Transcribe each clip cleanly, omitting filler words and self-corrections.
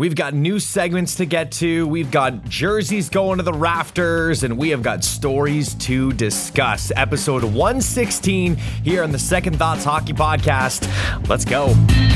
We've got new segments to get to. We've got jerseys going to the rafters, and we have got stories to discuss. Episode 116 here on the Second Thoughts Hockey Podcast. Let's go.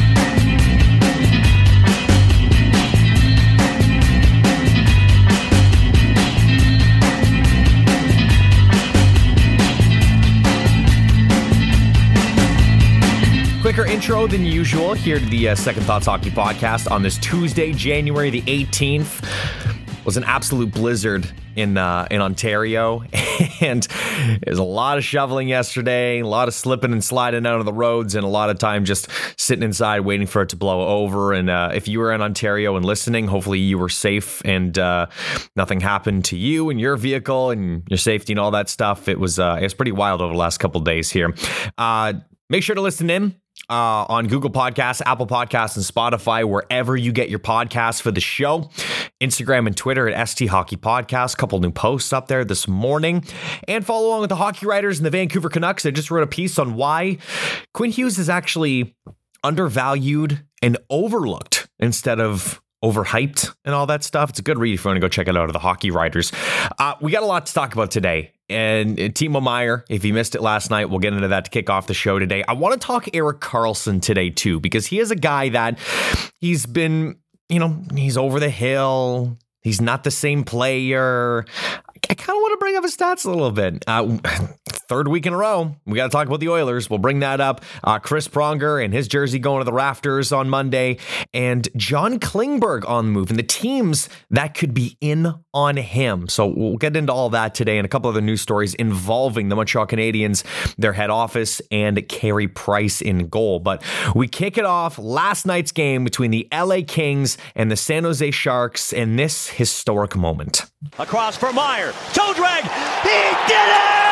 Quicker intro than usual here to the Second Thoughts Hockey Podcast on this Tuesday, January the 18th. It was an absolute blizzard in Ontario, and there's a lot of shoveling yesterday, a lot of slipping and sliding out of the roads, and a lot of time just sitting inside waiting for it to blow over. And if you were in Ontario and listening, hopefully you were safe and nothing happened to you and your vehicle and your safety and all that stuff. It was pretty wild over the last couple of days here. Make sure to listen in on Google Podcasts, Apple Podcasts, and Spotify, wherever you get your podcasts for the show. Instagram and Twitter at ST Hockey Podcast. Couple new posts up there this morning. And follow along with the hockey writers and the Vancouver Canucks. I just wrote a piece on why Quinn Hughes is actually undervalued and overlooked instead of overhyped and all that stuff. It's a good read if you want to go check it out of the hockey writers. We got a lot to talk about today. And Timo Meier, if you missed it last night, we'll get into that to kick off the show today. I want to talk Erik Karlsson today, too, because he is a guy that he's been, he's over the hill. He's not the same player. I kind of want to bring up his stats a little bit. Third week in a row, we got to talk about the Oilers. We'll bring that up. Chris Pronger and his jersey going to the rafters on Monday, and John Klingberg on the move, and the teams that could be in on him. So we'll get into all that today and a couple other news stories involving the Montreal Canadiens, their head office, and Carey Price in goal. But we kick it off last night's game between the LA Kings and the San Jose Sharks in this historic moment. Across for Meier. Toe drag. He did it!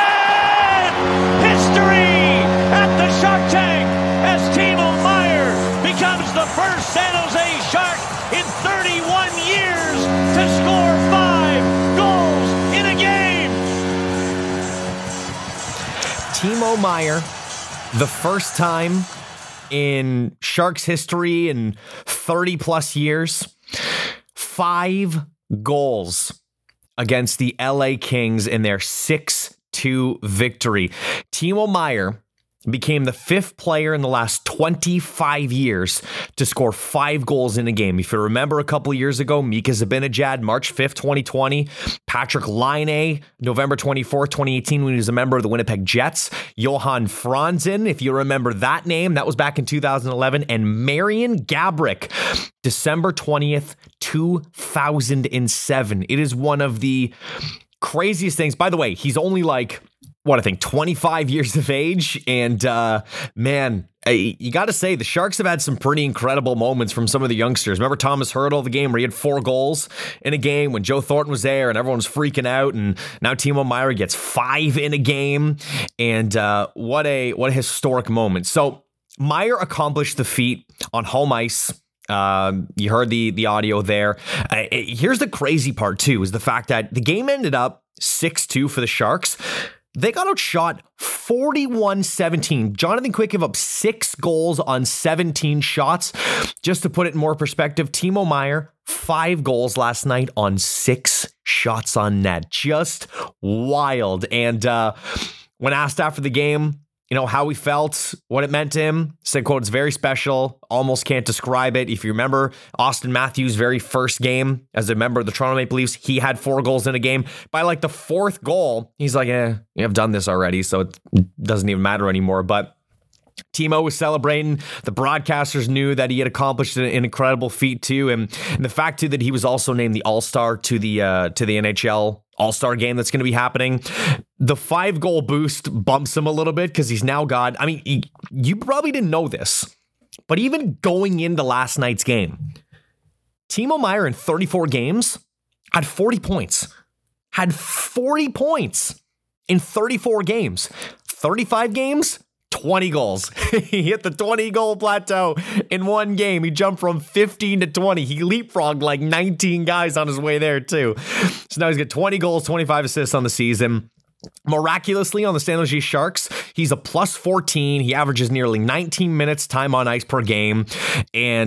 History at the Shark Tank as Timo Meier becomes the first San Jose Shark in 31 years to score 5 goals in a game. Timo Meier, the first time in Sharks history in 30 plus years, 5 goals against the LA Kings in their 6-2 victory. Timo Meier became the 5th player in the last 25 years to score 5 goals in a game. If you remember a couple of years ago, Mika Zibanejad, March 5th, 2020, Patrick Laine, November 24th, 2018, when he was a member of the Winnipeg Jets, Johan Franzen, if you remember that name, that was back in 2011, and Marian Gaborik, December 20th, 2007. It is one of the craziest things. By the way, he's only 25 years of age. And man, you got to say, the Sharks have had some pretty incredible moments from some of the youngsters. Remember Thomas Hertl, the game where he had 4 goals in a game when Joe Thornton was there and everyone was freaking out. And now Timo Meier gets 5 in a game. And what a historic moment. So Meier accomplished the feat on home ice. You heard the audio there. Here's the crazy part too, is the fact that the game ended up 6-2 for the Sharks. They got outshot 41-17. Jonathan Quick gave up 6 goals on 17 shots. Just to put it in more perspective, Timo Meier, 5 goals last night on 6 shots on net. Just wild. And when asked after the game, how he felt, what it meant to him, said, quote, "It's very special. Almost can't describe it." If you remember Austin Matthews' very first game as a member of the Toronto Maple Leafs, he had 4 goals in a game. By the 4th goal, he's like, I've done this already, so it doesn't even matter anymore. But Timo was celebrating. The broadcasters knew that he had accomplished an incredible feat too, and the fact too that he was also named the All-Star to the NHL All-Star game that's going to be happening. The 5-goal boost bumps him a little bit because he's now got. I mean, you probably didn't know this, but even going into last night's game, Timo Meier in 34 games had 40 points. Had 40 points in 34 games. 35 games. 20 goals. He hit the 20-goal plateau in one game. He jumped from 15 to 20. He leapfrogged 19 guys on his way there, too. So now he's got 20 goals, 25 assists on the season. Miraculously, on the San Jose Sharks, he's a plus 14. He averages nearly 19 minutes time on ice per game. And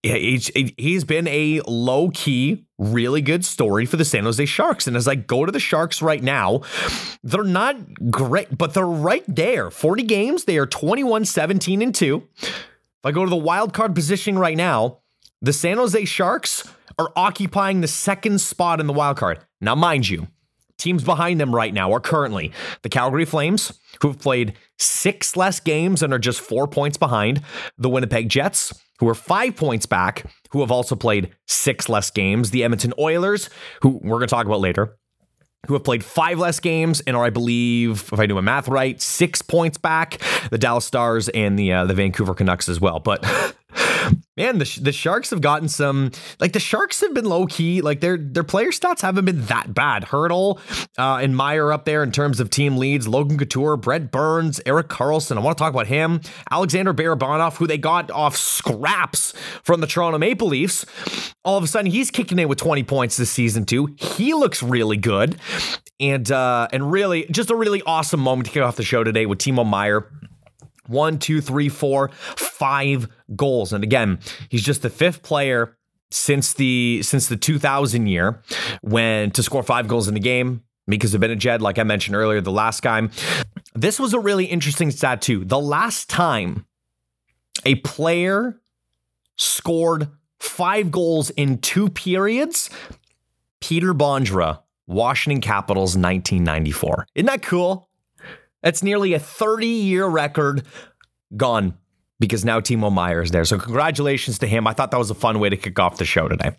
he's been a low-key, really good story for the San Jose Sharks. And as I go to the Sharks right now, they're not great, but they're right there. 40 games, they are 21-17-2. If I go to the wild card positioning right now, the San Jose Sharks are occupying the second spot in the wild card. Now, mind you, teams behind them right now are currently the Calgary Flames, who have played 6 less games and are just 4 points behind. The Winnipeg Jets, who are 5 points back, who have also played 6 less games. The Edmonton Oilers, who we're going to talk about later, who have played 5 less games and are, I believe, if I do my math right, 6 points back. The Dallas Stars and the Vancouver Canucks as well. But man, the Sharks have gotten some, like the Sharks have been low key, like their player stats haven't been that bad. Hurdle and Meyer up there in terms of team leads. Logan Couture, Brent Burns, Erik Karlsson. I want to talk about him. Alexander Barabanov, who they got off scraps from the Toronto Maple Leafs. All of a sudden, he's kicking in with 20 points this season too. He looks really good, and really just a really awesome moment to kick off the show today with Timo Meier. 1, 2, 3, 4, 5 goals. And again, he's just the 5th player since the 2000 year to score 5 goals in the game. Mika Zibanejad, like I mentioned earlier, the last guy. This was a really interesting stat too. The last time a player scored 5 goals in 2 periods, Peter Bondra, Washington Capitals, 1994. Isn't that cool? That's nearly a 30-year record gone because now Timo Meier is there. So congratulations to him. I thought that was a fun way to kick off the show today.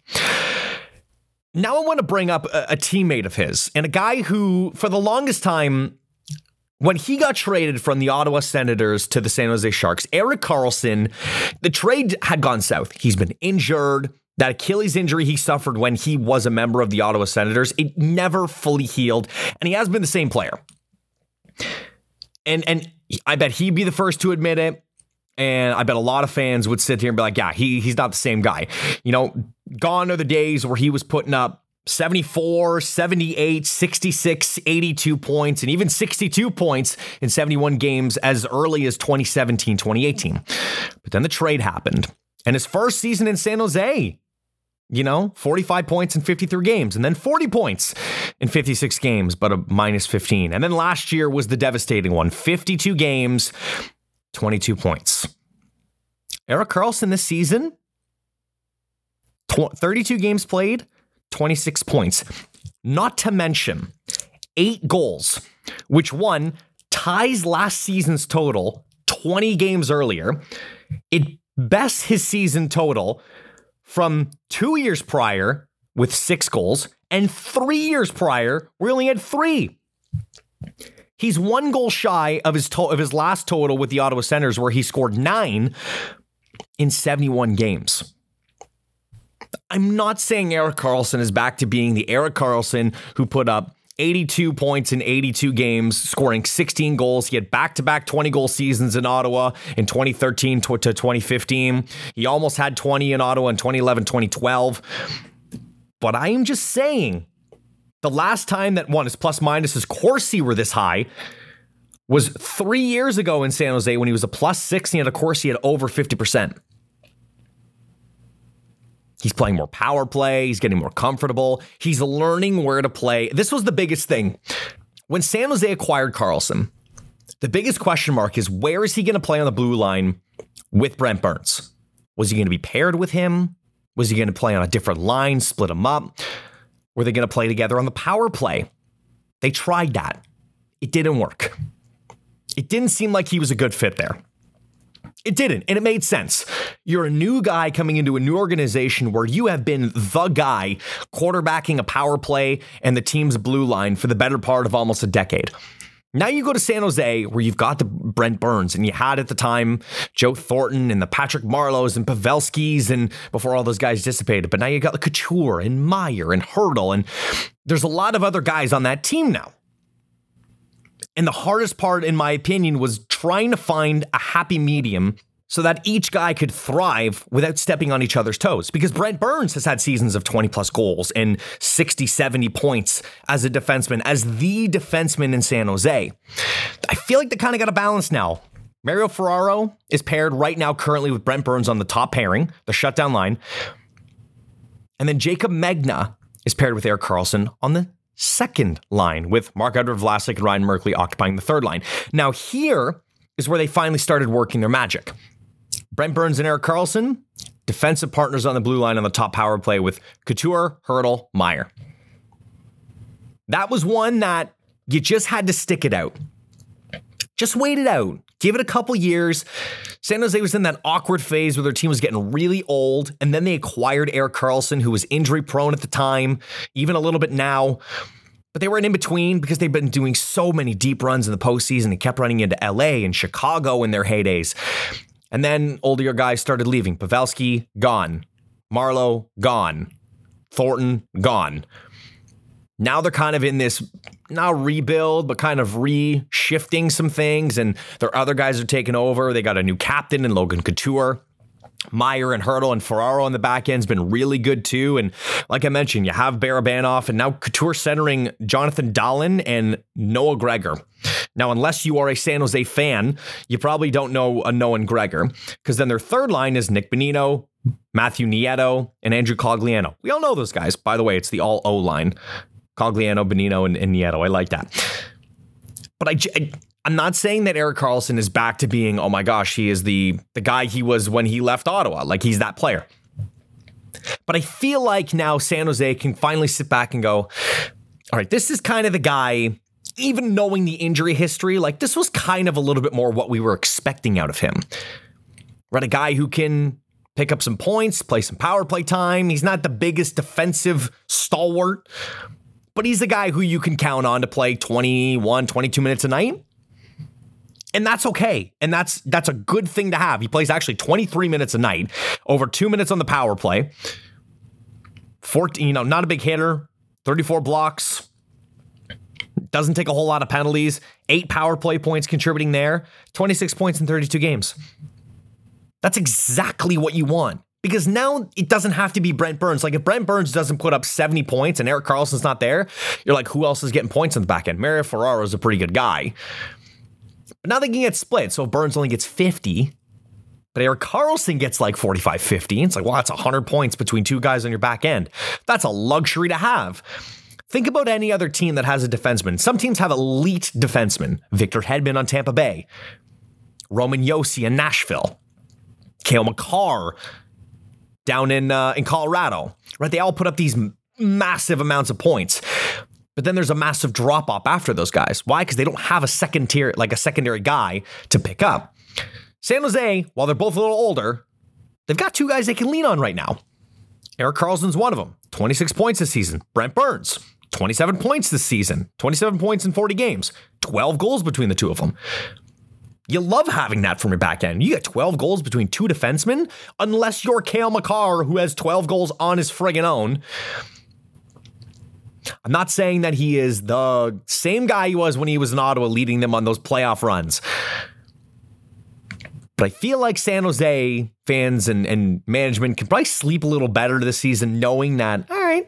Now I want to bring up a teammate of his and a guy who, for the longest time, when he got traded from the Ottawa Senators to the San Jose Sharks, Erik Karlsson, the trade had gone south. He's been injured. That Achilles injury he suffered when he was a member of the Ottawa Senators, it never fully healed, and he has been the same player. And I bet he'd be the first to admit it. And I bet a lot of fans would sit here and be like, yeah, he's not the same guy. You know, gone are the days where he was putting up 74, 78, 66, 82 points, and even 62 points in 71 games as early as 2017, 2018. But then the trade happened. And his first season in San Jose, 45 points in 53 games, and then 40 points in 56 games, but a minus 15. And then last year was the devastating one, 52 games, 22 points. Erik Karlsson this season, 32 games played, 26 points. Not to mention 8 goals, which one ties last season's total 20 games earlier. It bests his season total from 2 years prior with 6 goals and 3 years prior where he only had 3. He's 1 goal shy of his last total with the Ottawa Senators, where he scored 9 in 71 games. I'm not saying Erik Karlsson is back to being the Erik Karlsson who put up 82 points in 82 games, scoring 16 goals. He had back-to-back 20-goal seasons in Ottawa in 2013 to 2015. He almost had 20 in Ottawa in 2011, 2012. But I am just saying, the last time that his plus-minuses Corsi were this high was 3 years ago in San Jose when he was a +6 and he had a Corsi at over 50%. He's playing more power play. He's getting more comfortable. He's learning where to play. This was the biggest thing. When San Jose acquired Karlsson, the biggest question mark is, where is he going to play on the blue line with Brent Burns? Was he going to be paired with him? Was he going to play on a different line, split him up? Were they going to play together on the power play? They tried that. It didn't work. It didn't seem like he was a good fit there. It didn't, and it made sense. You're a new guy coming into a new organization where you have been the guy quarterbacking a power play and the team's blue line for the better part of almost a decade. Now you go to San Jose where you've got the Brent Burns, and you had at the time Joe Thornton and the Patrick Marleaus and Pavelskis, and before all those guys dissipated. But now you got the Couture and Meyer and Hurdle, and there's a lot of other guys on that team now. And the hardest part, in my opinion, was trying to find a happy medium so that each guy could thrive without stepping on each other's toes. Because Brent Burns has had seasons of 20 plus goals and 60, 70 points as a defenseman, as the defenseman in San Jose. I feel like they kind of got a balance now. Mario Ferraro is paired right now currently with Brent Burns on the top pairing, the shutdown line. And then Jacob Megna is paired with Erik Karlsson on the second line, with Marc-Edouard Vlasic and Ryan Merkley occupying the third line. Now here is where they finally started working their magic. Brent Burns and Erik Karlsson, defensive partners on the blue line on the top power play with Couture, Hertl, Meier. That was one that you just had to stick it out. Just wait it out. Give it a couple years. San Jose was in that awkward phase where their team was getting really old, and then they acquired Erik Karlsson, who was injury prone at the time, even a little bit now. But they were in between because they've been doing so many deep runs in the postseason and kept running into LA and Chicago in their heydays. And then older guys started leaving. Pavelski, gone. Marleau, gone. Thornton, gone. Now they're kind of in this, not rebuild, but kind of re-shifting some things, and their other guys are taking over. They got a new captain in Logan Couture. Meier and Hertl and Ferraro on the back end's been really good too. And like I mentioned, you have Barabanov and now Couture centering Jonathan Dahlen and Noah Gregor. Now, unless you are a San Jose fan, you probably don't know a Noah Gregor, because then their third line is Nick Bonino, Matthew Nieto, and Andrew Cogliano. We all know those guys. By the way, it's the all O line. Cogliano, Bonino, and Nieto. I like that. But I'm not saying that Erik Karlsson is back to being, oh my gosh, he is the guy he was when he left Ottawa. Like, he's that player. But I feel like now San Jose can finally sit back and go, all right, this is kind of the guy, even knowing the injury history, like this was kind of a little bit more what we were expecting out of him. Right? A guy who can pick up some points, play some power play time. He's not the biggest defensive stalwart, but he's a guy who you can count on to play 21, 22 minutes a night. And that's okay. And that's a good thing to have. He plays actually 23 minutes a night, over 2 minutes on the power play. 14, not a big hitter, 34 blocks. Doesn't take a whole lot of penalties. 8 power play points contributing there. 26 points in 32 games. That's exactly what you want. Because now it doesn't have to be Brent Burns. Like, if Brent Burns doesn't put up 70 points and Erik Karlsson's not there, you're like, who else is getting points on the back end? Mario Ferraro is a pretty good guy. But now they can get split. So if Burns only gets 50, but Erik Karlsson gets like 45, 50. It's like, well, that's 100 points between two guys on your back end. That's a luxury to have. Think about any other team that has a defenseman. Some teams have elite defensemen. Victor Hedman on Tampa Bay. Roman Josi in Nashville. Cale Makar down in Colorado, right? They all put up these massive amounts of points, but then there's a massive drop off after those guys. Why? Because they don't have a secondary guy to pick up. San Jose, while they're both a little older, they've got 2 guys they can lean on right now. Erik Karlsson's one of them, 26 points this season. Brent Burns, 27 points this season, 27 points in 40 games, 12 goals between the two of them. You love having that from your back end. You get 12 goals between 2 defensemen, unless you're Cale Makar, who has 12 goals on his friggin' own. I'm not saying that he is the same guy he was when he was in Ottawa leading them on those playoff runs. But I feel like San Jose fans and management can probably sleep a little better this season knowing that, all right,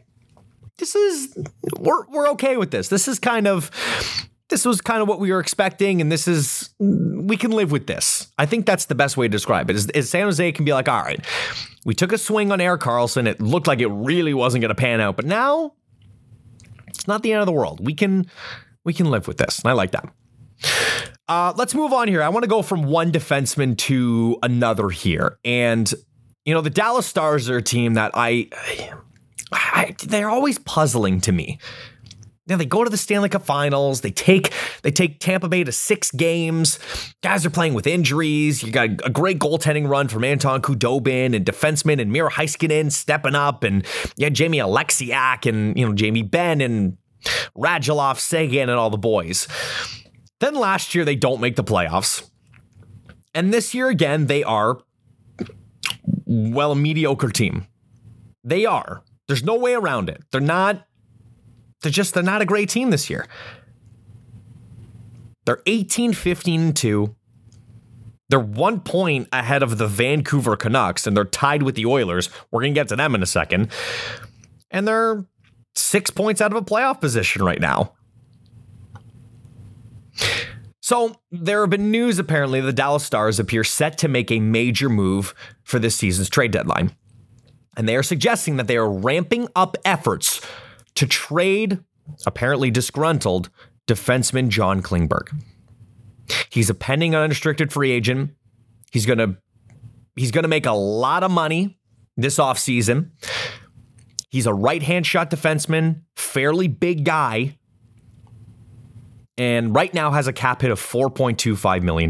we're okay with this. This was kind of what we were expecting, and we can live with this. I think that's the best way to describe it, is San Jose can be like, all right, we took a swing on Erik Karlsson. It looked like it really wasn't going to pan out, but now it's not the end of the world. We can live with this, and I like that. Let's move on here. I want to go from one defenseman to another here. And, the Dallas Stars are a team that they're always puzzling to me. Now they go to the Stanley Cup Finals. They take Tampa Bay to 6 games. Guys are playing with injuries. You got a great goaltending run from Anton Khudobin and defensemen and Miro Heiskanen stepping up, and you had Jamie Alexiak and Jamie Benn and Radulov, Seguin, and all the boys. Then last year they don't make the playoffs, and this year again they are a mediocre team. They are. There's no way around it. They're not a great team this year. They're 18-15-2. They're 1 point ahead of the Vancouver Canucks, and they're tied with the Oilers. We're going to get to them in a second. And they're 6 points out of a playoff position right now. So there have been news, apparently, the Dallas Stars appear set to make a major move for this season's trade deadline. And they are suggesting that they are ramping up efforts to trade, apparently disgruntled, defenseman John Klingberg. He's a pending unrestricted free agent. He's going to make a lot of money this offseason. He's a right-hand shot defenseman, fairly big guy, and right now has a cap hit of $4.25 million.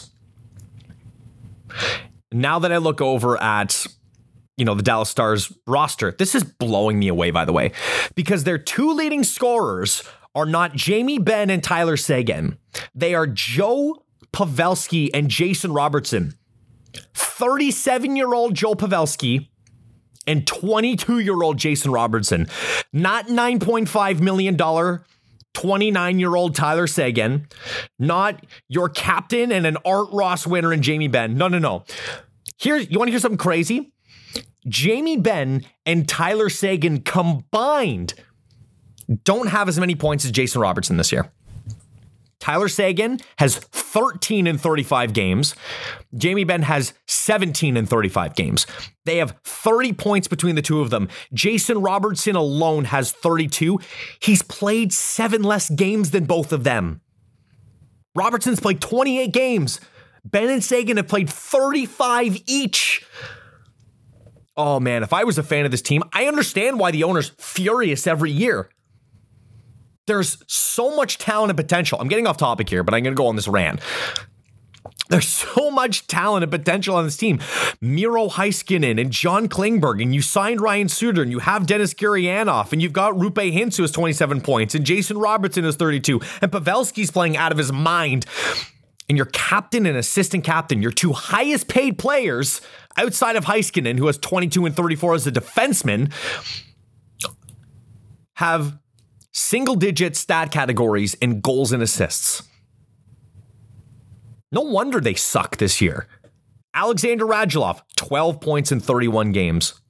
Now that I look over at, the Dallas Stars roster, this is blowing me away, by the way, because their two leading scorers are not Jamie Benn and Tyler Seguin. They are Joe Pavelski and Jason Robertson. 37-year-old Joe Pavelski and 22-year-old Jason Robertson. Not $9.5 million 29-year-old Tyler Seguin. Not your captain and an Art Ross winner in Jamie Benn. No. You want to hear something crazy? Jamie Benn and Tyler Seguin combined don't have as many points as Jason Robertson this year. Tyler Seguin has 13 in 35 games. Jamie Benn has 17 in 35 games. They have 30 points between the two of them. Jason Robertson alone has 32. He's played 7 less games than both of them. Robertson's played 28 games. Benn and Seguin have played 35 each. Oh man, if I was a fan of this team, I understand why the owner's furious every year. There's so much talent and potential. I'm getting off topic here, but I'm going to go on this rant. There's so much talent and potential on this team. Miro Heiskanen and John Klingberg, and you signed Ryan Suter, and you have Dennis Gurianov, and you've got Rupe Hintz, who has 27 points, and Jason Robertson has 32, and Pavelski's playing out of his mind. And your captain and assistant captain, your two highest paid players outside of Heiskanen, who has 22 and 34 as a defenseman, have single-digit stat categories in goals and assists. No wonder they suck this year. Alexander Radulov, 12 points in 31 games.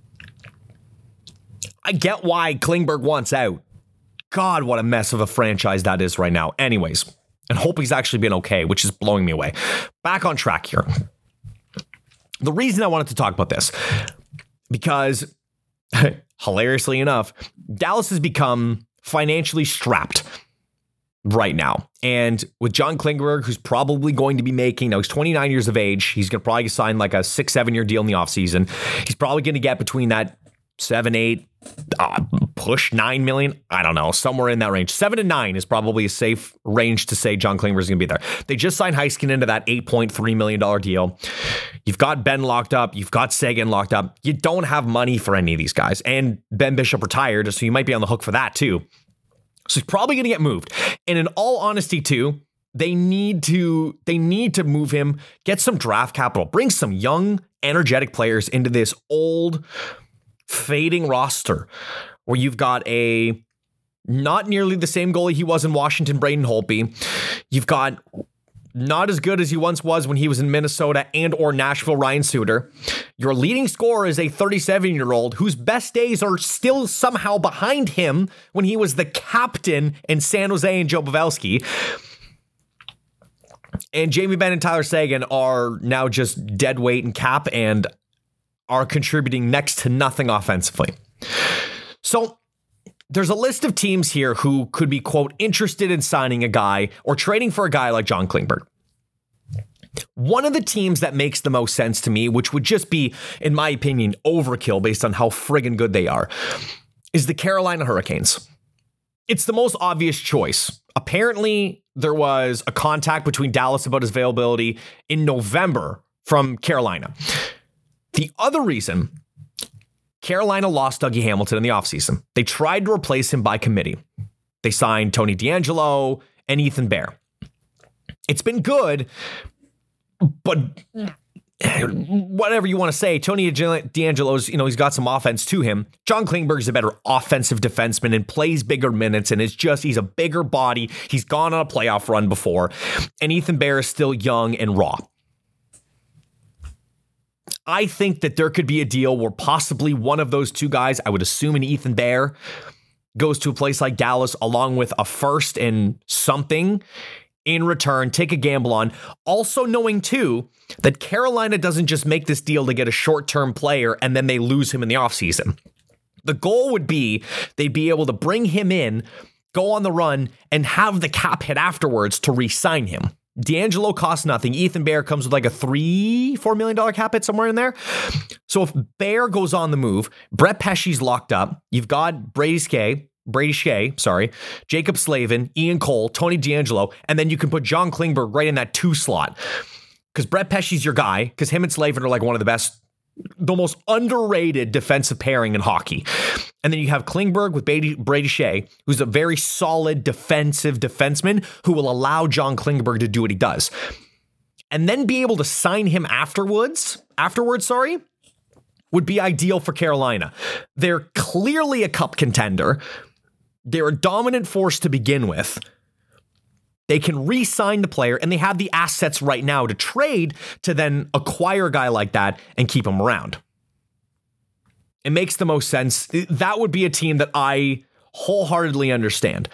I get why Klingberg wants out. God, what a mess of a franchise that is right now. Anyways, and hope he's actually been okay, which is blowing me away. Back on track here. The reason I wanted to talk about this, because hilariously enough, Dallas has become financially strapped right now. And with John Klingberg, who's probably going to be making, now he's 29 years of age, he's going to probably sign like a 6-7 year deal in the offseason. He's probably going to get between that 7, 8, push 9 million. I don't know, somewhere in that range. 7 to 9 is probably a safe range to say John Klingberg is going to be there. They just signed Heiskanen into that $8.3 million deal. You've got Ben locked up. You've got Seguin locked up. You don't have money for any of these guys. And Ben Bishop retired, so you might be on the hook for that too. So he's probably going to get moved. And in all honesty too, they need to move him, get some draft capital, bring some young, energetic players into this old, fading roster where you've got a not nearly the same goalie he was in Washington, Braden Holtby. You've got not as good as he once was when he was in Minnesota and or Nashville, Ryan Suter. Your leading scorer is a 37-year-old whose best days are still somehow behind him when he was the captain in San Jose and Joe Pavelski. And Jamie Benn and Tyler Seguin are now just dead weight in cap and are contributing next to nothing offensively. So there's a list of teams here who could be, quote, interested in signing a guy or trading for a guy like John Klingberg. One of the teams that makes the most sense to me, which would just be, in my opinion, overkill based on how friggin' good they are, is the Carolina Hurricanes. It's the most obvious choice. Apparently, there was a contact between Dallas about his availability in November from Carolina. The other reason Carolina lost Dougie Hamilton in the offseason, they tried to replace him by committee. They signed Tony DeAngelo and Ethan Bear. It's been good, but whatever you want to say, Tony DeAngelo's, he's got some offense to him. John Klingberg's a better offensive defenseman and plays bigger minutes and he's a bigger body. He's gone on a playoff run before, and Ethan Bear is still young and raw. I think that there could be a deal where possibly one of those two guys, I would assume an Ethan Bear, goes to a place like Dallas along with a first and something in return, take a gamble on. Also knowing, too, that Carolina doesn't just make this deal to get a short-term player and then they lose him in the offseason. The goal would be they'd be able to bring him in, go on the run, and have the cap hit afterwards to re-sign him. D'Angelo costs nothing. Ethan Bear comes with like a $4 million cap hit somewhere in there. So if Bear goes on the move, Brett Pesce's locked up. You've got Brady Shea, Jacob Slavin, Ian Cole, Tony D'Angelo, and then you can put John Klingberg right in that 2 slot. Because Brett Pesce's your guy, because him and Slavin are like one of the most underrated defensive pairing in hockey. And then you have Klingberg with Brady Shea, who's a very solid defensive defenseman who will allow John Klingberg to do what he does. And then be able to sign him afterwards, would be ideal for Carolina. They're clearly a cup contender. They're a dominant force to begin with. They can re-sign the player, and they have the assets right now to trade to then acquire a guy like that and keep him around. It makes the most sense. That would be a team that I wholeheartedly understand.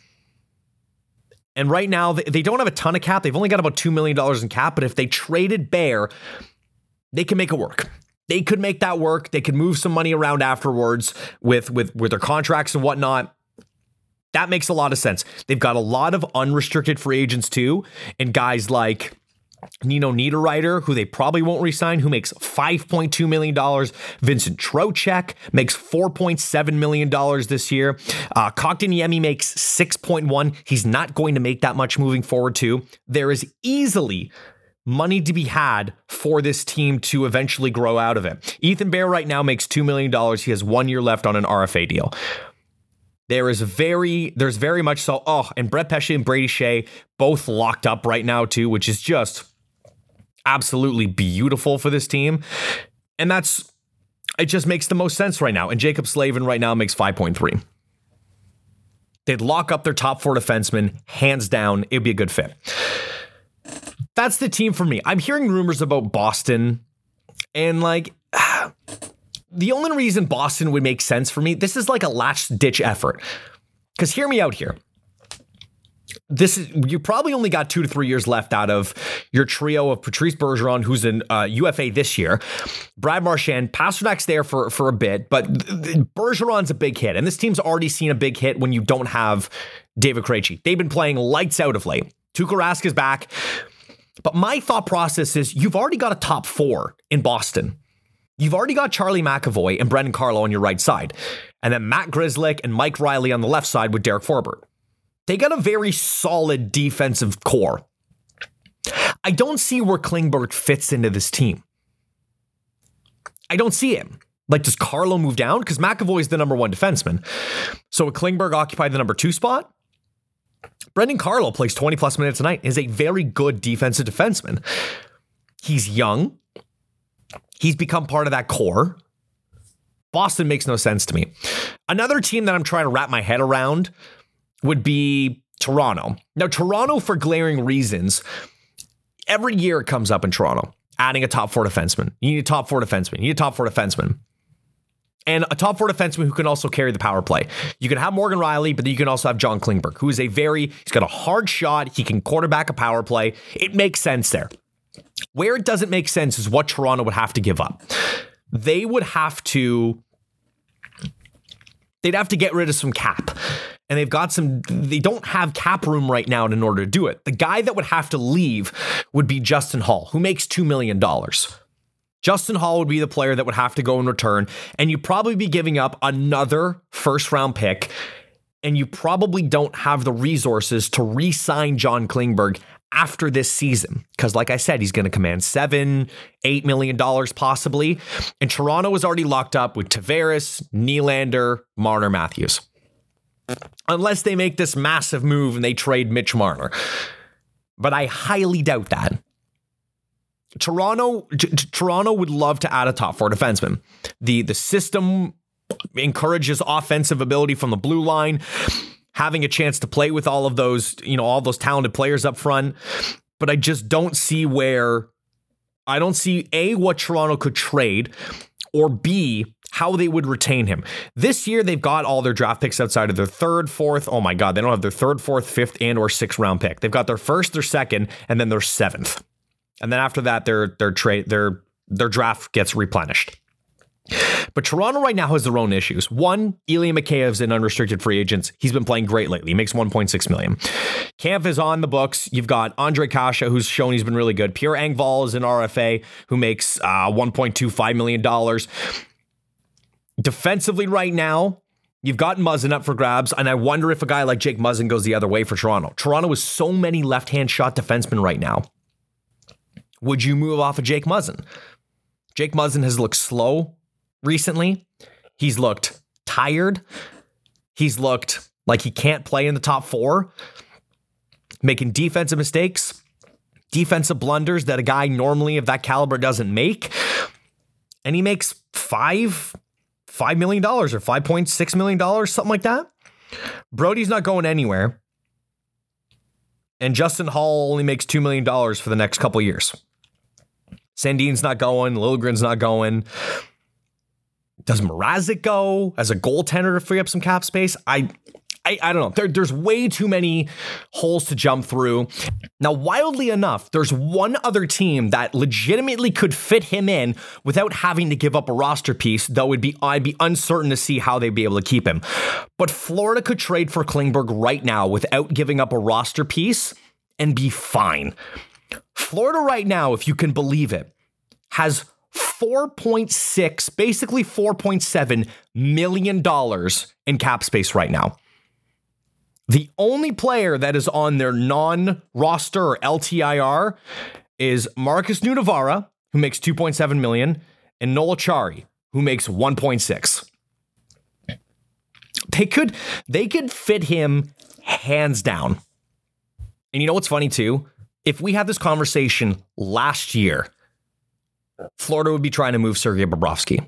And right now, they don't have a ton of cap. They've only got about $2 million in cap, but if they traded Bear, they can make it work. They could make that work. They could move some money around afterwards with their contracts and whatnot. That makes a lot of sense. They've got a lot of unrestricted free agents too, and guys like Nino Niederreiter, who they probably won't re-sign, who makes $5.2 million. Vincent Trocheck makes $4.7 million this year. Kotkaniemi makes $6.1. He's not going to make that much moving forward too. There is easily money to be had for this team to eventually grow out of it. Ethan Bear right now makes $2 million. He has 1 year left on an RFA deal. There's very much so. Oh, and Brett Pesce and Brady Shea both locked up right now too, which is just absolutely beautiful for this team. And it just makes the most sense right now. And Jacob Slavin right now makes 5.3. They'd lock up their top 4 defensemen, hands down. It'd be a good fit. That's the team for me. I'm hearing rumors about Boston, and the only reason Boston would make sense for me, this is like a last-ditch effort. Because hear me out here. You probably only got 2 to 3 years left out of your trio of Patrice Bergeron, who's in UFA this year, Brad Marchand, Pasternak's there for a bit, but Bergeron's a big hit, and this team's already seen a big hit when you don't have David Krejci. They've been playing lights out of late. Tuukka Rask is back, but my thought process is you've already got a top 4 in Boston. You've already got Charlie McAvoy and Brendan Carlo on your right side, and then Matt Grzelcyk and Mike Riley on the left side with Derek Forbort. They got a very solid defensive core. I don't see where Klingberg fits into this team. I don't see him. Does Carlo move down? Because McAvoy is the number 1 defenseman. So would Klingberg occupy the number 2 spot? Brendan Carlo plays 20 plus minutes a night, is a very good defensive defenseman. He's young. He's become part of that core. Boston makes no sense to me. Another team that I'm trying to wrap my head around would be Toronto. Now, Toronto, for glaring reasons, every year it comes up in Toronto, adding a top 4 defenseman. You need a top 4 defenseman. You need a top 4 defenseman. And a top 4 defenseman who can also carry the power play. You can have Morgan Riley, but then you can also have John Klingberg, who is he's got a hard shot. He can quarterback a power play. It makes sense there. Where it doesn't make sense is what Toronto would have to give up. They'd have to get rid of some cap. And they don't have cap room right now in order to do it. The guy that would have to leave would be Justin Hall, who makes $2 million. Justin Hall would be the player that would have to go in return, and you'd probably be giving up another first-round pick, and you probably don't have the resources to re-sign John Klingberg after this season. Because like I said, he's going to command $7-8 million possibly, and Toronto is already locked up with Tavares, Nylander, Marner, Matthews. Unless they make this massive move and they trade Mitch Marner. But I highly doubt that. Toronto would love to add a top 4 defenseman. The system encourages offensive ability from the blue line, having a chance to play with all those talented players up front. But I just don't see A, what Toronto could trade, or B, how they would retain him. This year, they've got all their draft picks outside of their third, fourth. Oh my God, they don't have their third, fourth, fifth, and or sixth round pick. They've got their first, their second, and then their seventh. And then after that, their draft gets replenished. But Toronto right now has their own issues. One, Ilya Mikheyev's an unrestricted free agent. He's been playing great lately. He makes $1.6 million. Kampf is on the books. You've got Andre Kasha, who's shown he's been really good. Pierre Engvall is an RFA who makes $1.25 million. Defensively right now, you've got Muzzin up for grabs, and I wonder if a guy like Jake Muzzin goes the other way for Toronto. Toronto has so many left-hand shot defensemen right now. Would you move off of Jake Muzzin? Jake Muzzin has looked slow recently. He's looked tired. He's looked like he can't play in the top four, making defensive mistakes, defensive blunders that a guy normally of that caliber doesn't make. And he makes $5 million or $5.6 million, something like that. Brody's not going anywhere. And Justin Hall only makes $2 million for the next couple years. Sandin's not going. Liljegren's not going. Does Mrazek go as a goaltender to free up some cap space? I don't know. There's way too many holes to jump through. Now, wildly enough, there's one other team that legitimately could fit him in without having to give up a roster piece, though I'd be uncertain to see how they'd be able to keep him. But Florida could trade for Klingberg right now without giving up a roster piece and be fine. Florida right now, if you can believe it, has $4.6, basically $4.7 million in cap space right now. The only player that is on their non-roster or LTIR is Marcus Nunavara, who makes $2.7 million, and Noel Acciari, who makes $1.6. They could fit him hands down. And you know what's funny too? If we had this conversation last year, Florida would be trying to move Sergei Bobrovsky.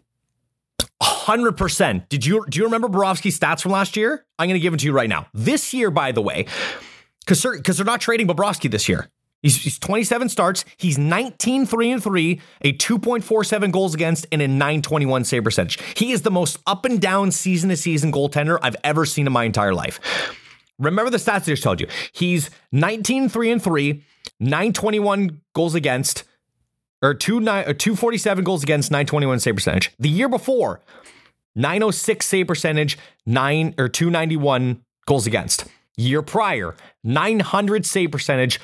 100%. Do you remember Bobrovsky's stats from last year? I'm going to give it to you right now. This year, by the way, because they're not trading Bobrovsky this year. He's 27 starts. He's 19-3-3, a 2.47 goals against, and a 921 save percentage. He is the most up and down season-to-season goaltender I've ever seen in my entire life. Remember the stats I just told you. He's 19-3-3, 921 goals against, or 247 goals against, 921 save percentage. The year before, 906 save percentage, 291 goals against. Year prior, 900 save percentage,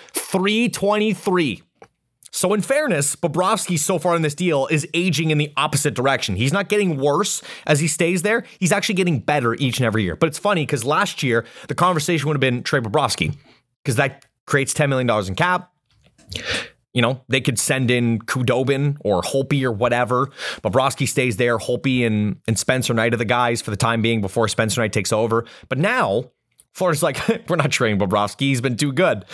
323. So in fairness, Bobrovsky so far in this deal is aging in the opposite direction. He's not getting worse as he stays there. He's actually getting better each and every year. But it's funny because last year, the conversation would have been trade Bobrovsky because that creates $10 million in cap. You know, they could send in Khudobin or Holtby or whatever. Bobrovsky stays there. Holtby and Spencer Knight are the guys for the time being before Spencer Knight takes over. But now, Florida's like, we're not trading Bobrovsky. He's been too good.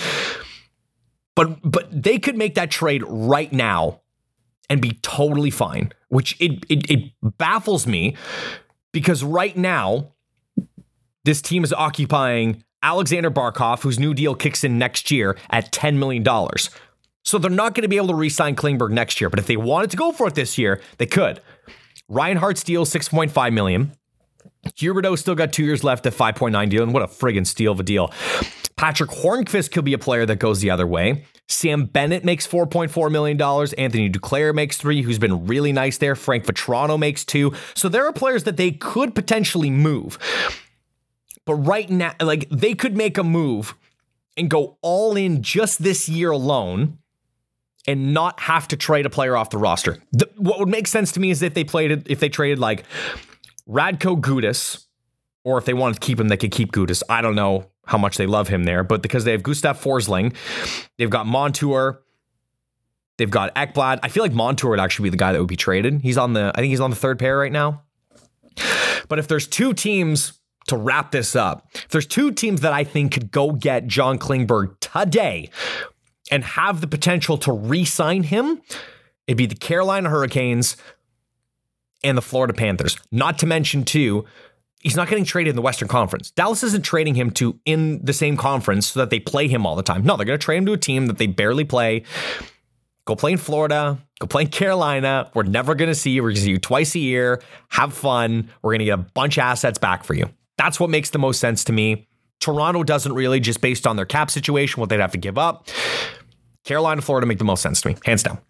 But they could make that trade right now and be totally fine, which it baffles me because right now, this team is occupying Alexander Barkov, whose new deal kicks in next year at $10 million. So they're not going to be able to re-sign Klingberg next year, but if they wanted to go for it this year, they could. Reinhardt's deal, $6.5 million. Huberdeau still got 2 years left at 5.9 deal, and what a friggin' steal of a deal. Patrick Hornqvist could be a player that goes the other way. Sam Bennett makes $4.4 million. Anthony Duclair makes $3 million, who's been really nice there. Frank Vetrano makes $2 million. So there are players that they could potentially move. But right now, like, they could make a move and go all in just this year alone and not have to trade a player off the roster. What would make sense to me is if they traded like Radko Gudas, or if they wanted to keep him, they could keep Gudas. I don't know how much they love him there, but because they have Gustav Forsling, they've got Montour, they've got Ekblad. I feel like Montour would actually be the guy that would be traded. I think he's on the third pair right now. But if there's two teams to wrap this up, if there's two teams that I think could go get John Klingberg today and have the potential to re-sign him, it'd be the Carolina Hurricanes and the Florida Panthers. Not to mention, too, he's not getting traded in the Western Conference. Dallas isn't trading him to in the same conference so that they play him all the time. No, they're going to trade him to a team that they barely play. Go play in Florida. Go play in Carolina. We're never going to see you. We're going to see you twice a year. Have fun. We're going to get a bunch of assets back for you. That's what makes the most sense to me. Toronto doesn't really, just based on their cap situation, what they'd have to give up. Carolina, Florida make the most sense to me, hands down.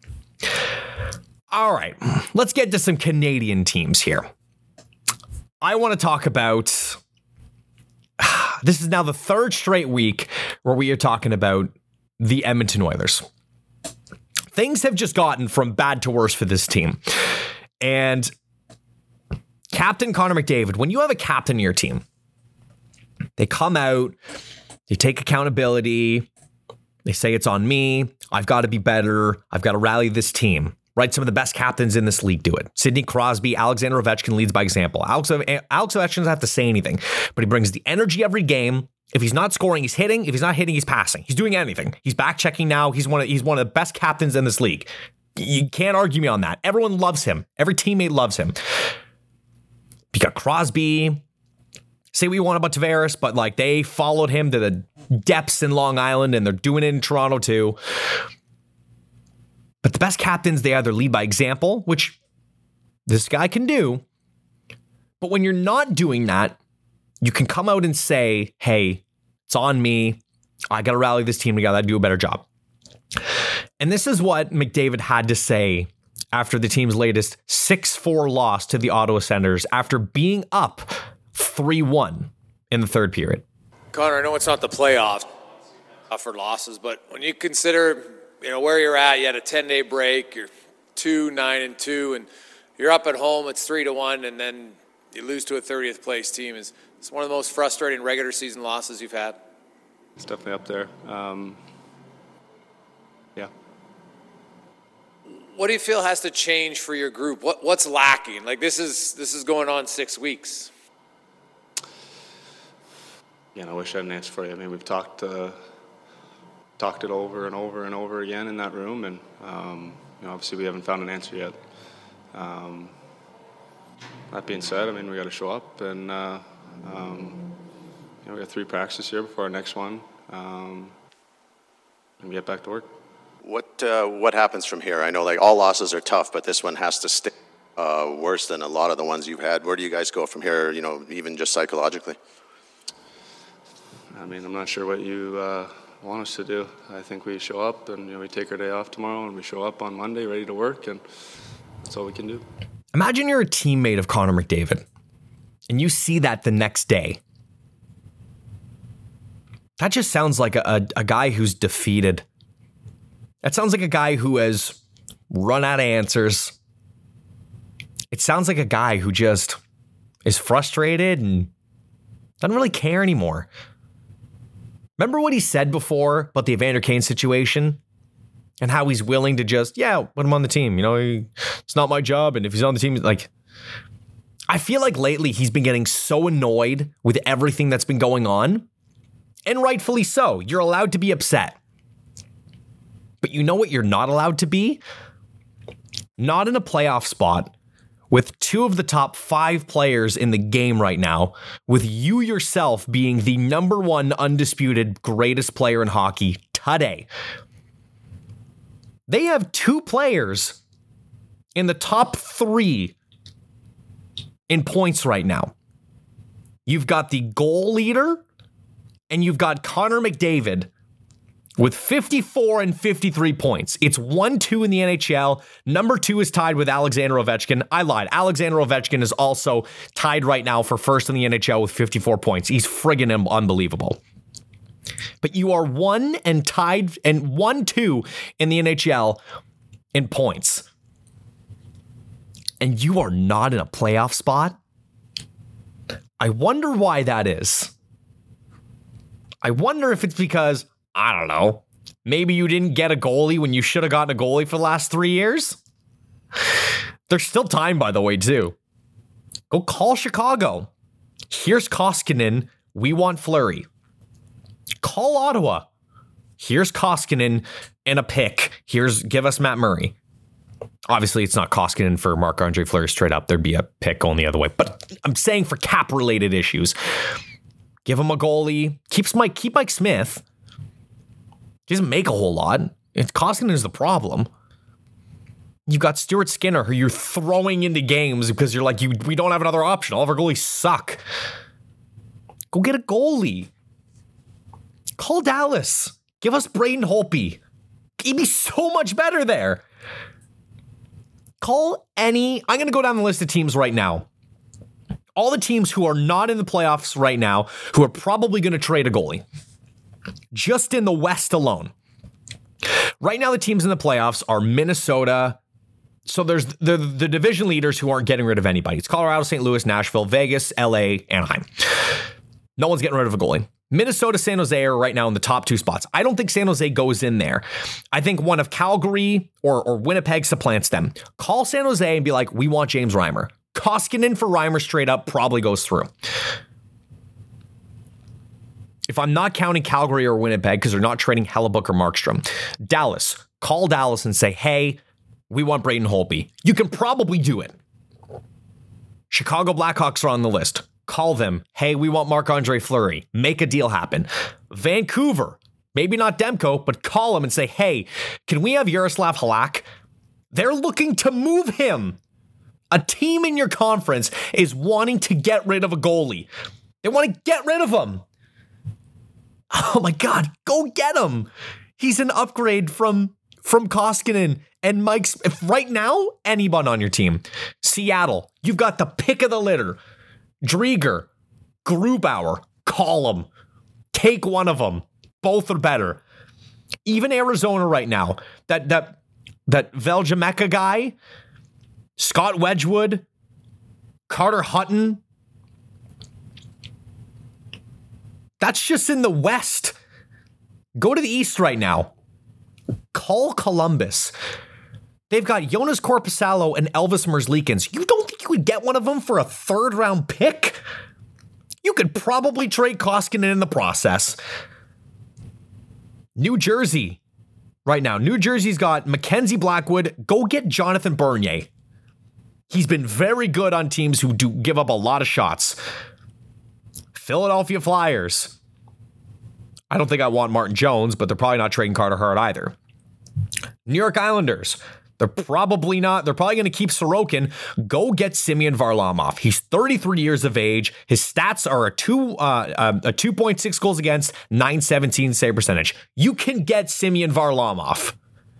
All right, let's get to some Canadian teams here. I want to talk about, this is now the third straight week where we are talking about the Edmonton Oilers. Things have just gotten from bad to worse for this team. And Captain Connor McDavid, when you have a captain in your team, they come out, they take accountability, they say it's on me, I've got to be better, I've got to rally this team. Right? Some of the best captains in this league do it. Sidney Crosby, Alexander Ovechkin leads by example. Alex Ovechkin doesn't have to say anything, but he brings the energy every game. If he's not scoring, he's hitting. If he's not hitting, he's passing. He's doing anything. He's back checking now. He's one of the best captains in this league. You can't argue me on that. Everyone loves him. Every teammate loves him. You got Crosby. Say what you want about Tavares, but like they followed him to the depths in Long Island, and they're doing it in Toronto too. But the best captains, they either lead by example, which this guy can do. But when you're not doing that, you can come out and say, hey, it's on me. I got to rally this team together. I do a better job. And this is what McDavid had to say after the team's latest 6-4 loss to the Ottawa Senators after being up 3-1 in the third period. Connor, I know it's not the playoffs for losses, but when you consider where you're at, you had a 10-day break, you're 2-9-2, and you're up at home, it's 3-1, and then you lose to a 30th place team. It's one of the most frustrating regular season losses you've had. It's definitely up there. Yeah. What do you feel has to change for your group? What's lacking? Like this is going on 6 weeks. I wish I had an answer for you. I mean, we've talked it over and over and over again in that room, and obviously we haven't found an answer yet. That being said, I mean, we got to show up, and we got 3 practices here before our next one, and get back to work. What happens from here? I know like all losses are tough, but this one has to stick worse than a lot of the ones you've had. Where do you guys go from here? Even just psychologically. I mean, I'm not sure what you want us to do. I think we show up and we take our day off tomorrow and we show up on Monday ready to work, and that's all we can do. Imagine you're a teammate of Connor McDavid and you see that the next day. That just sounds like a guy who's defeated. That sounds like a guy who has run out of answers. It sounds like a guy who just is frustrated and doesn't really care anymore. Remember what he said before about the Evander Kane situation and how he's willing to just, put him on the team. It's not my job. And if he's on the team, like, I feel like lately he's been getting so annoyed with everything that's been going on, and rightfully so. You're allowed to be upset. But you know what you're not allowed to be? Not in a playoff spot with 2 of the top 5 players in the game right now, with you yourself being the number 1 undisputed greatest player in hockey today. They have 2 players in the top 3 in points right now. You've got the goal leader, and you've got Connor McDavid with 54 and 53 points. It's 1-2 in the NHL. Number 2 is tied with Alexander Ovechkin. I lied. Alexander Ovechkin is also tied right now for first in the NHL with 54 points. He's friggin' unbelievable. But you are 1 and tied and 1-2 in the NHL in points. And you are not in a playoff spot? I wonder why that is. I wonder if it's because, I don't know, maybe you didn't get a goalie when you should have gotten a goalie for the last 3 years? There's still time, by the way, too. Go call Chicago. Here's Koskinen. We want Fleury. Call Ottawa. Here's Koskinen and a pick. Give us Matt Murray. Obviously, it's not Koskinen for Marc-Andre Fleury straight up. There'd be a pick going the other way. But I'm saying for cap-related issues, give him a goalie. Keep Mike Smith. He doesn't make a whole lot. Koskinen is the problem. You've got Stuart Skinner, who you're throwing into games because you're like, we don't have another option. All of our goalies suck. Go get a goalie. Call Dallas. Give us Braden Holtby. He'd be so much better there. I'm going to go down the list of teams right now. All the teams who are not in the playoffs right now, who are probably going to trade a goalie. Just in the West alone. Right now, the teams in the playoffs are Minnesota. So there's the division leaders who aren't getting rid of anybody. It's Colorado, St. Louis, Nashville, Vegas, LA, Anaheim. No one's getting rid of a goalie. Minnesota, San Jose are right now in the top 2 spots. I don't think San Jose goes in there. I think one of Calgary or Winnipeg supplants them. Call San Jose and be like, we want James Reimer. Koskinen for Reimer straight up probably goes through. If I'm not counting Calgary or Winnipeg because they're not trading Hellebuck or Markstrom, Dallas, call Dallas and say, hey, we want Braden Holtby. You can probably do it. Chicago Blackhawks are on the list. Call them. Hey, we want Marc-Andre Fleury. Make a deal happen. Vancouver, maybe not Demko, but call them and say, hey, can we have Yaroslav Halak? They're looking to move him. A team in your conference is wanting to get rid of a goalie. They want to get rid of him. Oh my God, go get him. He's an upgrade from Koskinen and Mike's. If right now, anyone on your team. Seattle, you've got the pick of the litter. Drieger, Grubauer, call them. Take one of them. Both are better. Even Arizona right now, that Veljameka guy, Scott Wedgwood, Carter Hutton, that's just in the West. Go to the East right now. Call Columbus. They've got Jonas Korpisalo and Elvis Merzlikins. You don't think you would get one of them for a 3rd round pick? You could probably trade Koskinen in the process. New Jersey right now. New Jersey's got Mackenzie Blackwood. Go get Jonathan Bernier. He's been very good on teams who do give up a lot of shots. Philadelphia Flyers. I don't think I want Martin Jones, but they're probably not trading Carter Hart either. New York Islanders. They're probably not. They're probably going to keep Sorokin. Go get Semyon Varlamov. He's 33 years of age. His stats are a 2.6 goals against, .917 save percentage. You can get Semyon Varlamov.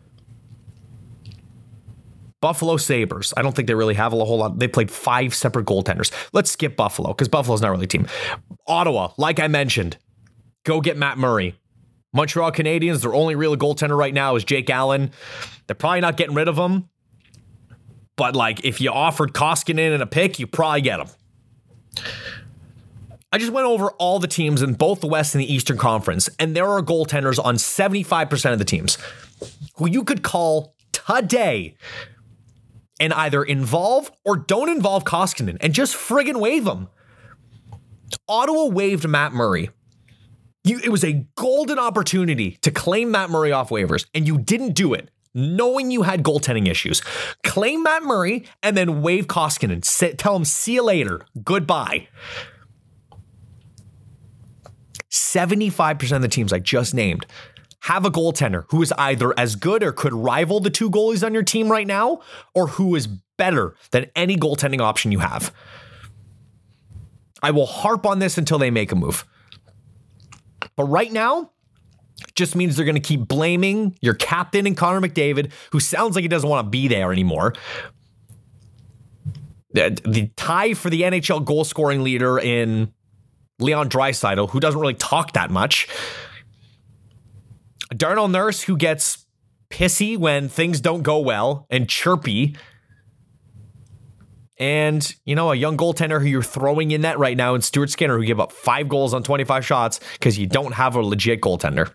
Buffalo Sabres. I don't think they really have a whole lot. They played 5 separate goaltenders. Let's skip Buffalo because Buffalo's not really a team. Ottawa, like I mentioned, go get Matt Murray. Montreal Canadiens, their only real goaltender right now is Jake Allen. They're probably not getting rid of him. But like, if you offered Koskinen and a pick, you probably get him. I just went over all the teams in both the West and the Eastern Conference, and there are goaltenders on 75% of the teams who you could call today and either involve or don't involve Koskinen and just friggin' waive him. Ottawa waived Matt Murray. It was a golden opportunity to claim Matt Murray off waivers, and you didn't do it, knowing you had goaltending issues. Claim Matt Murray and then waive Koskinen. Tell him, see you later. Goodbye. 75% of the teams I just named have a goaltender who is either as good or could rival the 2 goalies on your team right now, or who is better than any goaltending option you have. I will harp on this until they make a move. But right now, just means they're going to keep blaming your captain and Connor McDavid, who sounds like he doesn't want to be there anymore. The tie for the NHL goal scoring leader in Leon Draisaitl, who doesn't really talk that much. Darnell Nurse, who gets pissy when things don't go well and chirpy. And, you know, a young goaltender who you're throwing in net right now in Stuart Skinner, who gave up 5 goals on 25 shots because you don't have a legit goaltender.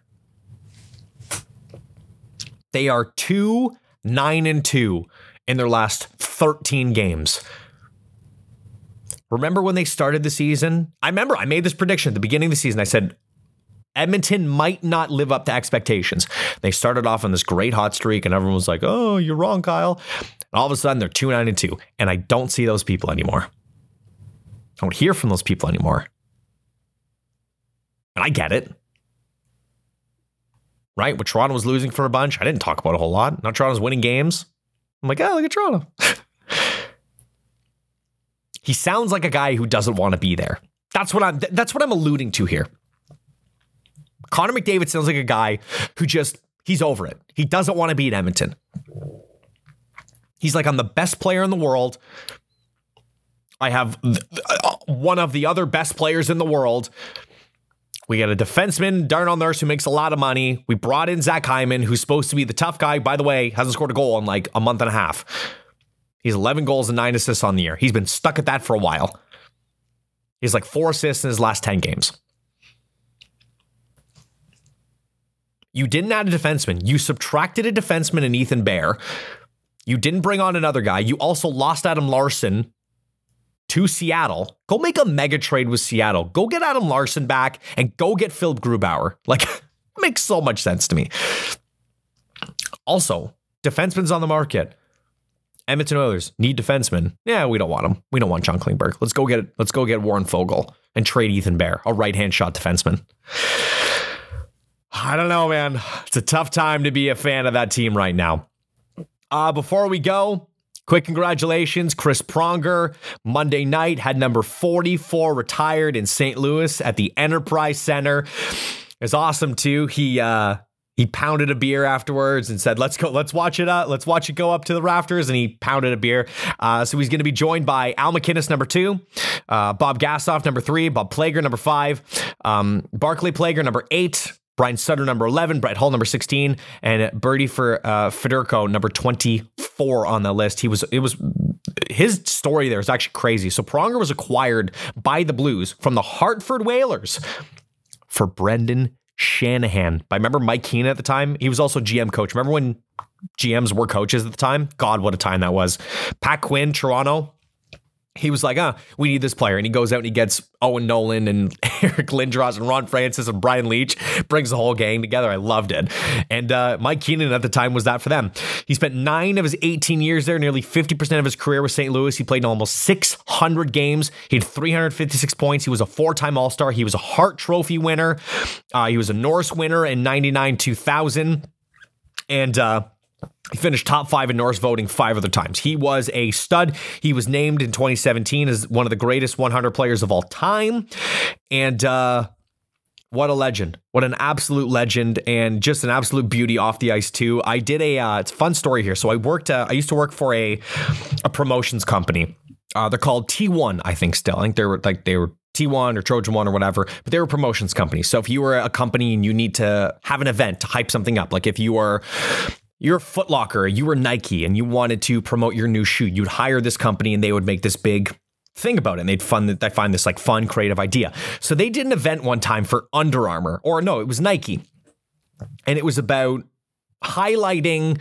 They are 2-9-2 in their last 13 games. Remember when they started the season? I remember I made this prediction at the beginning of the season. I said, Edmonton might not live up to expectations. They started off on this great hot streak and everyone was like, oh, you're wrong, Kyle. And all of a sudden they're 2-9-2. And I don't see those people anymore. I don't hear from those people anymore. And I get it. right? When Toronto was losing for a bunch, I didn't talk about it a whole lot. Now Toronto's winning games. I'm like, oh, look at Toronto. He sounds like a guy who doesn't want to be there. That's what I'm alluding to here. Connor McDavid sounds like a guy who he's over it. He doesn't want to be at Edmonton. He's like, I'm the best player in the world. I have one of the other best players in the world. We got a defenseman, Darnell Nurse, who makes a lot of money. We brought in Zach Hyman, who's supposed to be the tough guy. By the way, hasn't scored a goal in like a month and a half. He's 11 goals and 9 assists on the year. He's been stuck at that for a while. He's like 4 assists in his last 10 games. You didn't add a defenseman. You subtracted a defenseman in Ethan Bear. You didn't bring on another guy. You also lost Adam Larson to Seattle. Go make a mega trade with Seattle. Go get Adam Larson back and go get Philip Grubauer. Like, it makes so much sense to me. Also, defensemen's on the market. Edmonton Oilers need defensemen. Yeah, we don't want him. We don't want John Klingberg. Let's go get Warren Fogle and trade Ethan Bear, a right-hand shot defenseman. I don't know, man. It's a tough time to be a fan of that team right now. Before we go, quick congratulations. Chris Pronger, Monday night, had number 44 retired in St. Louis at the Enterprise Center. It's awesome, too. He pounded a beer afterwards and said, let's watch it go up to the rafters. And he pounded a beer. So he's going to be joined by Al MacInnis, number 2, Bob Gassoff, number 3, Bob Plager, number 5, Barclay Plager, number 8, Brian Sutter, number 11, Brett Hull, number 16, and Birdie for Federico, number 24 on the list. His story there is actually crazy. So Pronger was acquired by the Blues from the Hartford Whalers for Brendan Shanahan. I remember Mike Keenan at the time. He was also GM coach. Remember when GMs were coaches at the time? God, what a time that was. Pat Quinn, Toronto. He was like, we need this player. And he goes out and he gets Owen Nolan and Eric Lindros and Ron Francis and Brian Leach, brings the whole gang together. I loved it. And Mike Keenan at the time was that for them. He spent 9 of his 18 years there. Nearly 50% of his career with St. Louis. He played in almost 600 games. He had 356 points. He was a 4-time All-Star. He was a Hart Trophy winner. He was a Norris winner in 99-2000. And he finished top 5 in Norris voting 5 other times. He was a stud. He was named in 2017 as one of the greatest 100 players of all time. And what a legend. What an absolute legend, and just an absolute beauty off the ice too. I did it's a fun story here. So I used to work for a promotions company. They're called T1, I think still. I think they were T1 or Trojan 1 or whatever, but they were a promotions company. So if you were a company and you need to have an event to hype something up, like if you're Foot Locker, you were Nike, and you wanted to promote your new shoe, you'd hire this company and they would make this big thing about it. And they'd find this like fun, creative idea. So they did an event one time for Under Armour, or no, it was Nike. And it was about highlighting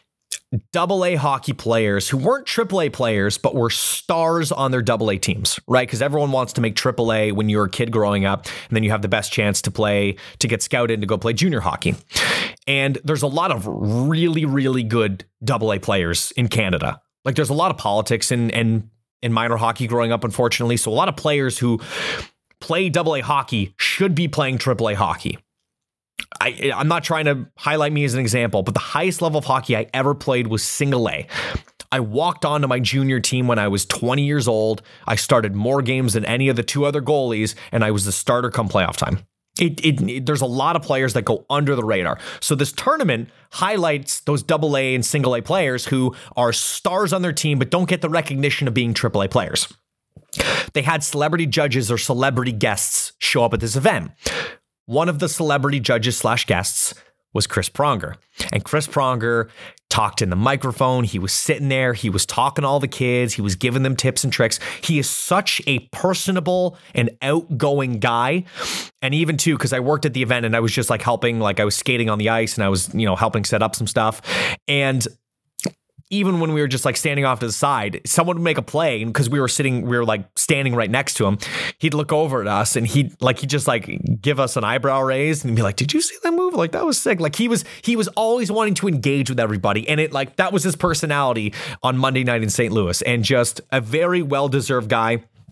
AA hockey players who weren't AAA players, but were stars on their AA teams, right? Because everyone wants to make AAA when you're a kid growing up, and then you have the best chance to get scouted to go play junior hockey. And there's a lot of really, really good AA players in Canada. Like there's a lot of politics in minor hockey growing up, unfortunately. So a lot of players who play AA hockey should be playing AAA hockey. I'm not trying to highlight me as an example, but the highest level of hockey I ever played was single A. I walked onto my junior team when I was 20 years old. I started more games than any of the 2 other goalies, and I was the starter come playoff time. There's a lot of players that go under the radar. So this tournament highlights those AA and single A players who are stars on their team, but don't get the recognition of being AAA players. They had celebrity judges or celebrity guests show up at this event. One of the celebrity judges / guests was Chris Pronger. And Chris Pronger talked in the microphone. He was sitting there. He was talking to all the kids. He was giving them tips and tricks. He is such a personable and outgoing guy. And even too, because I worked at the event and I was just like helping, like I was skating on the ice and I was, helping set up some stuff. And even when we were just like standing off to the side, someone would make a play, and because we were like standing right next to him, he'd look over at us and he'd just give us an eyebrow raise and be like, "Did you see that move? Like that was sick." Like he was always wanting to engage with everybody, and that was his personality on Monday night in St. Louis, and just a very well-deserved guy.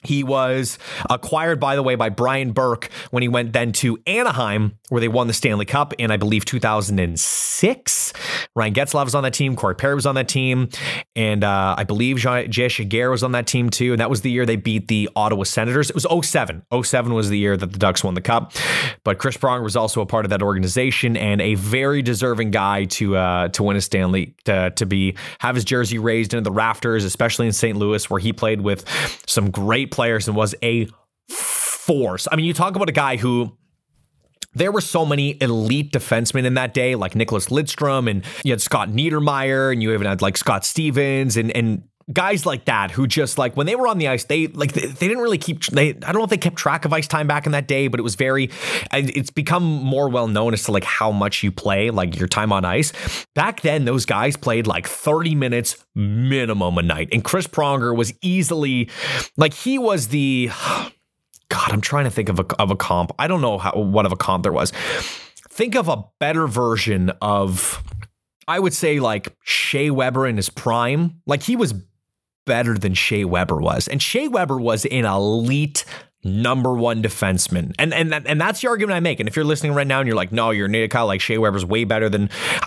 He was acquired, by the way, by Brian Burke when he went then to Anaheim, where they won the Stanley Cup in, I believe, 2006. Ryan Getzlaf was on that team. Corey Perry was on that team. And I believe Jay Giguère was on that team too. And that was the year they beat the Ottawa Senators. It was 07. 07 was the year that the Ducks won the Cup. But Chris Pronger was also a part of that organization and a very deserving guy to win a Stanley, to have his jersey raised into the rafters, especially in St. Louis, where he played with some great players and was a force. I mean, you talk about a guy who, there were so many elite defensemen in that day, like Nicholas Lidstrom, and you had Scott Niedermayer, and you even had like Scott Stevens and guys like that who just, like, when they were on the ice, they didn't really I don't know if they kept track of ice time back in that day, but it was it's become more well known as to like how much you play, like your time on ice. Back then, those guys played like 30 minutes minimum a night. And Chris Pronger was easily, like, he was the, God, I'm trying to think of a comp. I don't know what of a comp there was. Think of a better version of, I would say, like Shea Weber in his prime. Like, he was better than Shea Weber was. And Shea Weber was an elite number one defenseman. And that's the argument I make. And if you're listening right now and you're like, no, you're an idiot, Kyle, like Shea Weber's way better than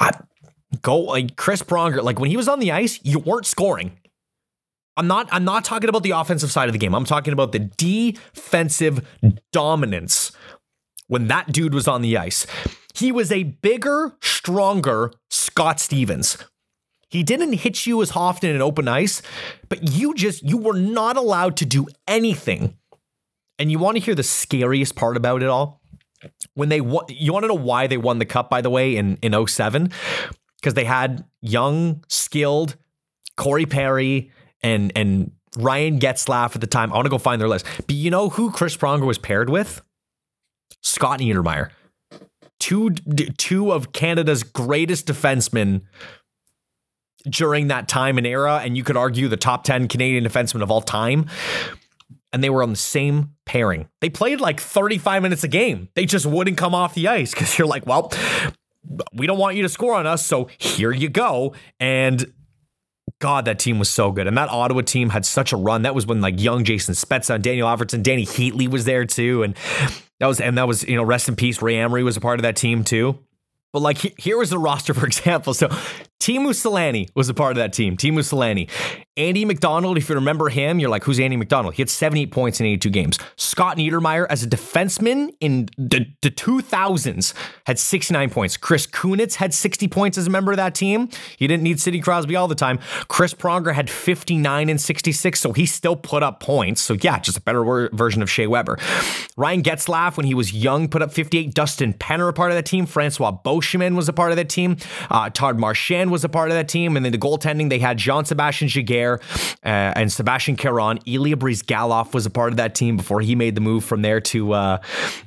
like Chris Pronger. Like, when he was on the ice, you weren't scoring. I'm not talking about the offensive side of the game. I'm talking about the defensive dominance when that dude was on the ice. He was a bigger, stronger Scott Stevens. He didn't hit you as often in open ice, but you were not allowed to do anything. And you want to hear the scariest part about it all? When they won, you want to know why they won the Cup, by the way, in 07? Because they had young, skilled Corey Perry and Ryan Getzlaf at the time. I want to go find their list. But you know who Chris Pronger was paired with? Scott Niedermayer. Two of Canada's greatest defensemen during that time and era, and you could argue the top 10 Canadian defensemen of all time, and they were on the same pairing. They played like 35 minutes a game. They just wouldn't come off the ice because you're like, well, we don't want you to score on us, so here you go. And God, that team was so good. And that Ottawa team had such a run. That was when like young Jason Spezza, Daniel Alfredson, Danny Heatley was there too. And that was, you know, rest in peace. Ray Emery was a part of that team too. But like, here was the roster, for example. So Teemu Selanne was a part of that team. Teemu Selanne. Andy McDonald, if you remember him, you're like, who's Andy McDonald? He had 78 points in 82 games. Scott Niedermayer, as a defenseman in the 2000s, had 69 points. Chris Kunitz had 60 points as a member of that team. He didn't need Sidney Crosby all the time. Chris Pronger had 59 and 66, so he still put up points. So yeah, just a better version of Shea Weber. Ryan Getzlaf, when he was young, put up 58. Dustin Penner, a part of that team. Francois Beauchemin was a part of that team. Todd Marchand was a part of that team. And then the goaltending, they had Jean-Sébastien Giguère and Sebastian Caron. Ilya Bryzgalov was a part of that team before he made the move from there to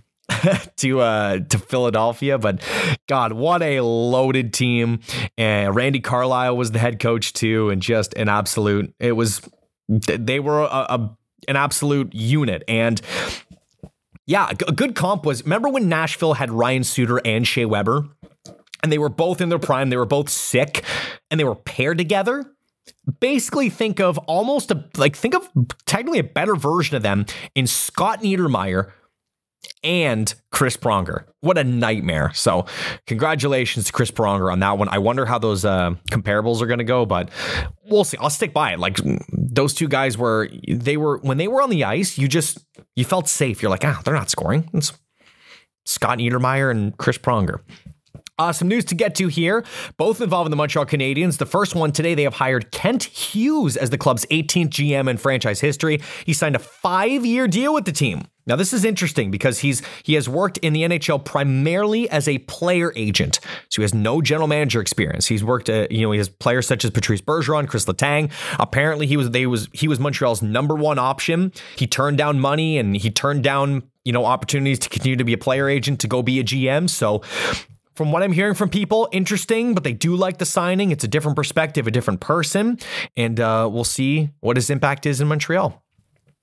Philadelphia. But God, what a loaded team. And Randy Carlyle was the head coach too, and just an absolute, they were an absolute unit. And yeah, a good comp was, remember when Nashville had Ryan Suter and Shea Weber, and they were both in their prime, they were both sick, and they were paired together? Basically think of technically a better version of them in Scott Niedermayer and Chris Pronger. What a nightmare. So congratulations to Chris Pronger on that one. I wonder how those comparables are going to go, but we'll see. I'll stick by it. Like, those two guys when they were on the ice, you felt safe. You're like, they're not scoring. It's Scott Niedermayer and Chris Pronger. Some news to get to here, both involving the Montreal Canadiens. The first one today, they have hired Kent Hughes as the club's 18th GM in franchise history. He signed a 5-year deal with the team. Now, this is interesting because he has worked in the NHL primarily as a player agent. So he has no general manager experience. He's worked, he has players such as Patrice Bergeron, Chris Letang. Apparently, he was Montreal's number one option. He turned down money and he turned down, opportunities to continue to be a player agent, to go be a GM. So from what I'm hearing from people, interesting, but they do like the signing. It's a different perspective, a different person, and we'll see what his impact is in Montreal.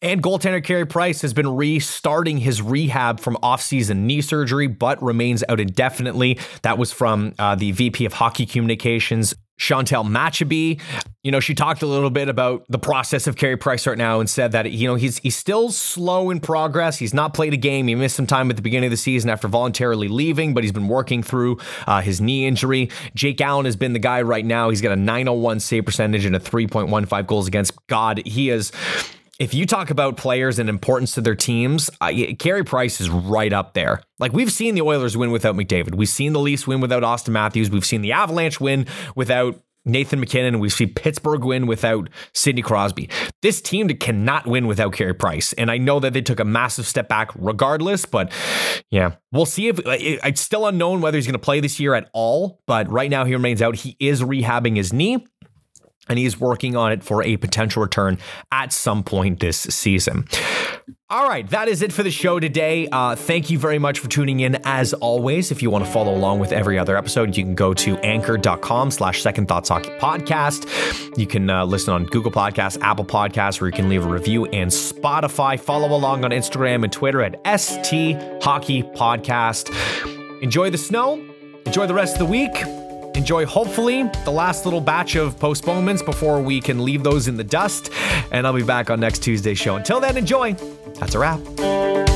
And goaltender Carey Price has been restarting his rehab from offseason knee surgery, but remains out indefinitely. That was from the VP of Hockey Communications, Chantel Matchaby. She talked a little bit about the process of Carey Price right now and said that, he's still slow in progress. He's not played a game. He missed some time at the beginning of the season after voluntarily leaving, but he's been working through his knee injury. Jake Allen has been the guy right now. He's got a .901 save percentage and a 3.15 goals against. God, he is... If you talk about players and importance to their teams, Carey Price is right up there. Like, we've seen the Oilers win without McDavid. We've seen the Leafs win without Austin Matthews. We've seen the Avalanche win without Nathan McKinnon. We've seen Pittsburgh win without Sidney Crosby. This team cannot win without Carey Price. And I know that they took a massive step back regardless, but yeah, we'll see if it's still unknown whether he's going to play this year at all. But right now he remains out. He is rehabbing his knee, and he's working on it for a potential return at some point this season. All right, that is it for the show today. Thank you very much for tuning in. As always, if you want to follow along with every other episode, you can go to anchor.com/Second Thoughts Hockey Podcast. You can listen on Google Podcasts, Apple Podcasts, where you can leave a review, and Spotify. Follow along on Instagram and Twitter at ST Hockey Podcast. Enjoy the snow. Enjoy the rest of the week. Enjoy, hopefully, the last little batch of postponements before we can leave those in the dust. And I'll be back on next Tuesday's show. Until then, enjoy. That's a wrap.